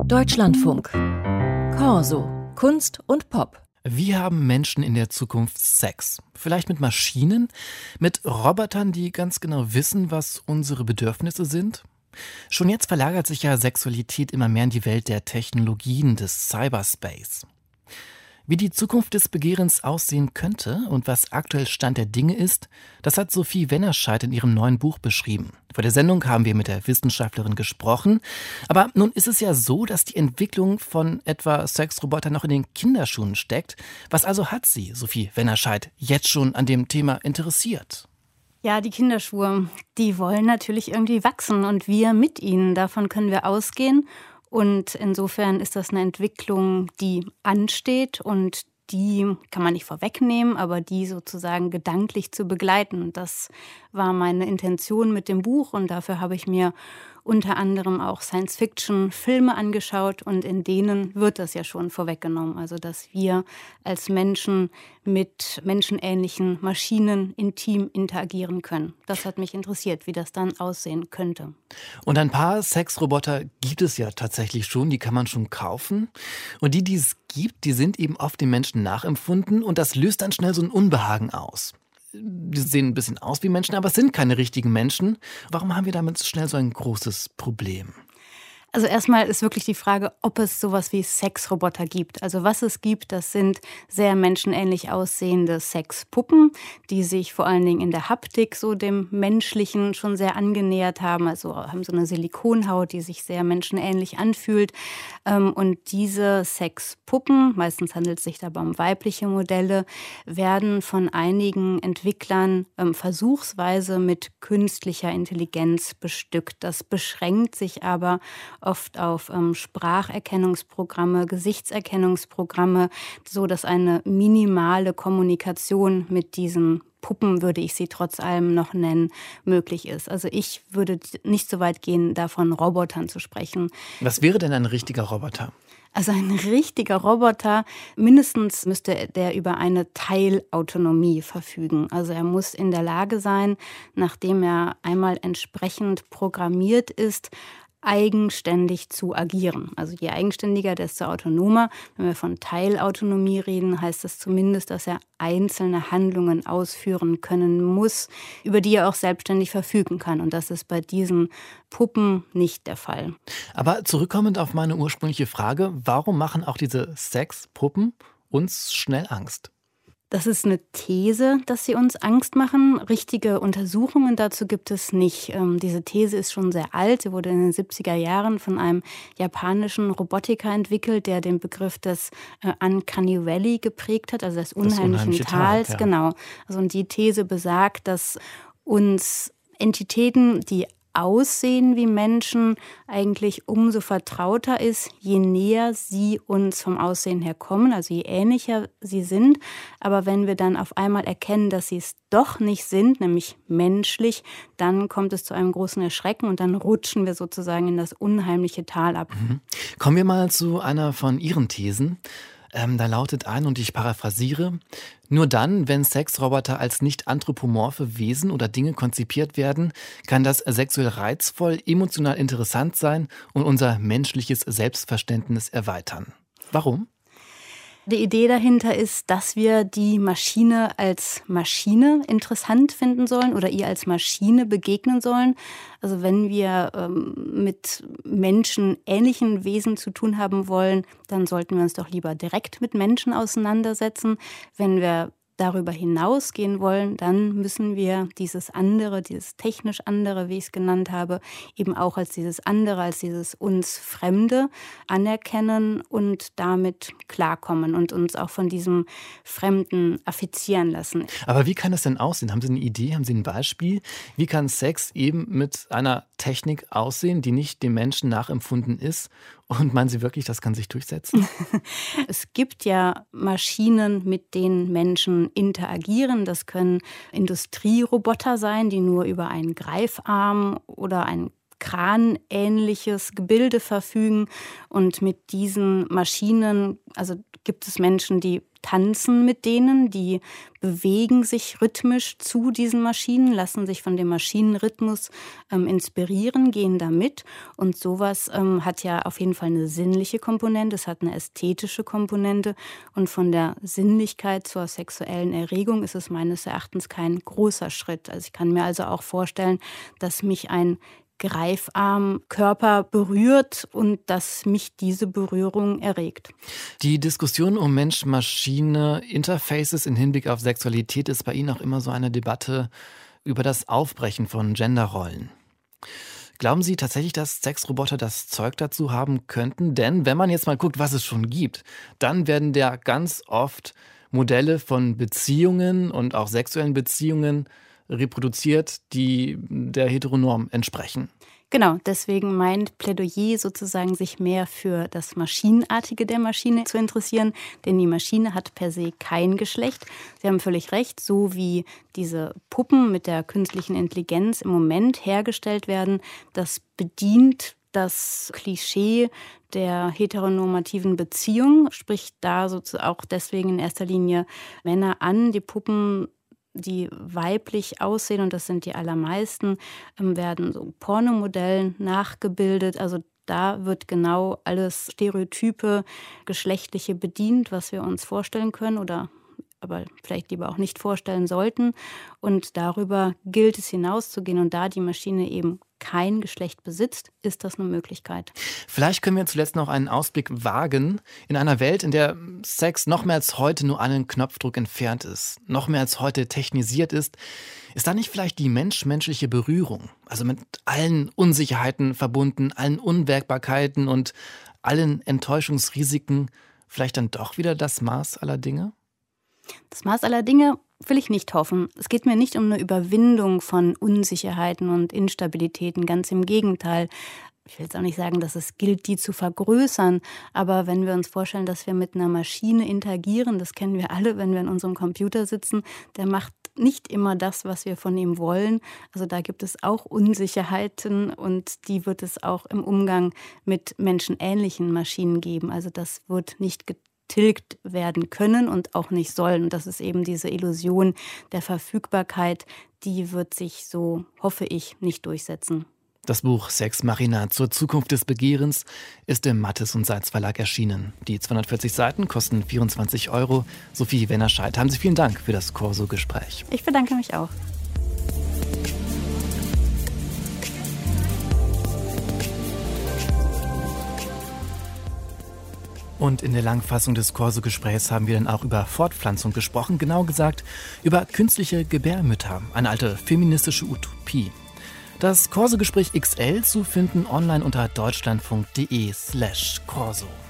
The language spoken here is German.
Deutschlandfunk. Corso. Kunst und Pop. Wie haben Menschen in der Zukunft Sex? Vielleicht mit Maschinen? Mit Robotern, die ganz genau wissen, was unsere Bedürfnisse sind? Schon jetzt verlagert sich ja Sexualität immer mehr in die Welt der Technologien, des Cyberspace. Wie die Zukunft des Begehrens aussehen könnte und was aktuell Stand der Dinge ist, das hat Sophie Wennerscheid in ihrem neuen Buch beschrieben. Vor der Sendung haben wir mit der Wissenschaftlerin gesprochen. Aber nun ist es ja so, dass die Entwicklung von etwa Sexrobotern noch in den Kinderschuhen steckt. Was also hat Sie, Sophie Wennerscheid, jetzt schon an dem Thema interessiert? Ja, die Kinderschuhe, die wollen natürlich irgendwie wachsen und wir mit ihnen. Davon können wir ausgehen. Und insofern ist das eine Entwicklung, die ansteht und die kann man nicht vorwegnehmen, aber die sozusagen gedanklich zu begleiten. Das war meine Intention mit dem Buch und dafür habe ich mir unter anderem auch Science-Fiction-Filme angeschaut und in denen wird das ja schon vorweggenommen. Also dass wir als Menschen mit menschenähnlichen Maschinen intim interagieren können. Das hat mich interessiert, wie das dann aussehen könnte. Und ein paar Sexroboter gibt es ja tatsächlich schon, die kann man schon kaufen. Und die es gibt, die sind eben oft den Menschen nachempfunden und das löst dann schnell so ein Unbehagen aus. Die sehen ein bisschen aus wie Menschen, aber es sind keine richtigen Menschen. Warum haben wir damit schnell so ein großes Problem? Also erstmal ist wirklich die Frage, ob es sowas wie Sexroboter gibt. Also was es gibt, das sind sehr menschenähnlich aussehende Sexpuppen, die sich vor allen Dingen in der Haptik so dem Menschlichen schon sehr angenähert haben. Also haben so eine Silikonhaut, die sich sehr menschenähnlich anfühlt. Und diese Sexpuppen, meistens handelt es sich dabei um weibliche Modelle, werden von einigen Entwicklern versuchsweise mit künstlicher Intelligenz bestückt. Das beschränkt sich aber oft auf Spracherkennungsprogramme, Gesichtserkennungsprogramme, so dass eine minimale Kommunikation mit diesen Puppen, würde ich sie trotz allem noch nennen, möglich ist. Also ich würde nicht so weit gehen, da von Robotern zu sprechen. Was wäre denn ein richtiger Roboter? Also ein richtiger Roboter, mindestens müsste der über eine Teilautonomie verfügen. Also er muss in der Lage sein, nachdem er einmal entsprechend programmiert ist, eigenständig zu agieren. Also je eigenständiger, desto autonomer. Wenn wir von Teilautonomie reden, heißt das zumindest, dass er einzelne Handlungen ausführen können muss, über die er auch selbstständig verfügen kann. Und das ist bei diesen Puppen nicht der Fall. Aber zurückkommend auf meine ursprüngliche Frage, warum machen auch diese Sexpuppen uns schnell Angst? Das ist eine These, dass sie uns Angst machen. Richtige Untersuchungen dazu gibt es nicht. Diese These ist schon sehr alt. Sie wurde in den 70er Jahren von einem japanischen Robotiker entwickelt, der den Begriff des Uncanny Valley geprägt hat, also des unheimlichen Tals. Ja. Genau. Also und die These besagt, dass uns Entitäten, die aussehen wie Menschen, eigentlich umso vertrauter ist, je näher sie uns vom Aussehen her kommen, also je ähnlicher sie sind. Aber wenn wir dann auf einmal erkennen, dass sie es doch nicht sind, nämlich menschlich, dann kommt es zu einem großen Erschrecken und dann rutschen wir sozusagen in das unheimliche Tal ab. Kommen wir mal zu einer von Ihren Thesen. Da lautet ein, und ich paraphrasiere, nur dann, wenn Sexroboter als nicht anthropomorphe Wesen oder Dinge konzipiert werden, kann das sexuell reizvoll, emotional interessant sein und unser menschliches Selbstverständnis erweitern. Warum? Die Idee dahinter ist, dass wir die Maschine als Maschine interessant finden sollen oder ihr als Maschine begegnen sollen. Also wenn wir mit menschenähnlichen Wesen zu tun haben wollen, dann sollten wir uns doch lieber direkt mit Menschen auseinandersetzen. Wenn wir darüber hinausgehen wollen, dann müssen wir dieses andere, dieses technisch andere, wie ich es genannt habe, eben auch als dieses andere, als dieses uns Fremde anerkennen und damit klarkommen und uns auch von diesem Fremden affizieren lassen. Aber wie kann es denn aussehen? Haben Sie eine Idee, haben Sie ein Beispiel? Wie kann Sex eben mit einer Technik aussehen, die nicht dem Menschen nachempfunden ist? Und meinen Sie wirklich, das kann sich durchsetzen? Es gibt ja Maschinen, mit denen Menschen interagieren. Das können Industrieroboter sein, die nur über einen Greifarm oder ein kranähnliches Gebilde verfügen. Und mit diesen Maschinen, also gibt es Menschen, die tanzen mit denen, die bewegen sich rhythmisch zu diesen Maschinen, lassen sich von dem Maschinenrhythmus inspirieren, gehen da mit. Und sowas hat ja auf jeden Fall eine sinnliche Komponente, es hat eine ästhetische Komponente. Und von der Sinnlichkeit zur sexuellen Erregung ist es meines Erachtens kein großer Schritt. Also ich kann mir also auch vorstellen, dass mich ein Greifarm-Körper berührt und dass mich diese Berührung erregt. Die Diskussion um Mensch-Maschine-Interfaces im Hinblick auf Sexualität ist bei Ihnen auch immer so eine Debatte über das Aufbrechen von Genderrollen. Glauben Sie tatsächlich, dass Sexroboter das Zeug dazu haben könnten? Denn wenn man jetzt mal guckt, was es schon gibt, dann werden da ganz oft Modelle von Beziehungen und auch sexuellen Beziehungen reproduziert, die der Heteronorm entsprechen. Genau, deswegen mein Plädoyer sozusagen, sich mehr für das Maschinenartige der Maschine zu interessieren, denn die Maschine hat per se kein Geschlecht. Sie haben völlig recht, so wie diese Puppen mit der künstlichen Intelligenz im Moment hergestellt werden, das bedient das Klischee der heteronormativen Beziehung, spricht da sozusagen auch deswegen in erster Linie Männer an. Die Puppen, die weiblich aussehen, und das sind die allermeisten, werden so Pornomodellen nachgebildet. Also da wird genau alles Stereotype, Geschlechtliche bedient, was wir uns vorstellen können oder aber vielleicht lieber auch nicht vorstellen sollten. Und darüber gilt es hinauszugehen. Und da die Maschine eben kein Geschlecht besitzt, ist das eine Möglichkeit. Vielleicht können wir zuletzt noch einen Ausblick wagen in einer Welt, in der Sex noch mehr als heute nur einen Knopfdruck entfernt ist, noch mehr als heute technisiert ist. Ist da nicht vielleicht die menschliche Berührung, also mit allen Unsicherheiten verbunden, allen Unwägbarkeiten und allen Enttäuschungsrisiken, vielleicht dann doch wieder das Maß aller Dinge? Das Maß aller Dinge will ich nicht hoffen. Es geht mir nicht um eine Überwindung von Unsicherheiten und Instabilitäten, ganz im Gegenteil. Ich will jetzt auch nicht sagen, dass es gilt, die zu vergrößern, aber wenn wir uns vorstellen, dass wir mit einer Maschine interagieren, das kennen wir alle, wenn wir in unserem Computer sitzen, der macht nicht immer das, was wir von ihm wollen. Also da gibt es auch Unsicherheiten und die wird es auch im Umgang mit menschenähnlichen Maschinen geben. Also das wird nicht getilgt werden können und auch nicht sollen. Und das ist eben diese Illusion der Verfügbarkeit, die wird sich, so hoffe ich, nicht durchsetzen. Das Buch Sex Machina zur Zukunft des Begehrens ist im Mattes und Seitz Verlag erschienen. Die 240 Seiten kosten 24 €. Sophie Wennerscheid, haben Sie vielen Dank für das Corso-Gespräch. Ich bedanke mich auch. Und in der Langfassung des Corso-Gesprächs haben wir dann auch über Fortpflanzung gesprochen, genau gesagt über künstliche Gebärmütter, eine alte feministische Utopie. Das Corso-Gespräch XL zu finden online unter deutschlandfunk.de/Corso.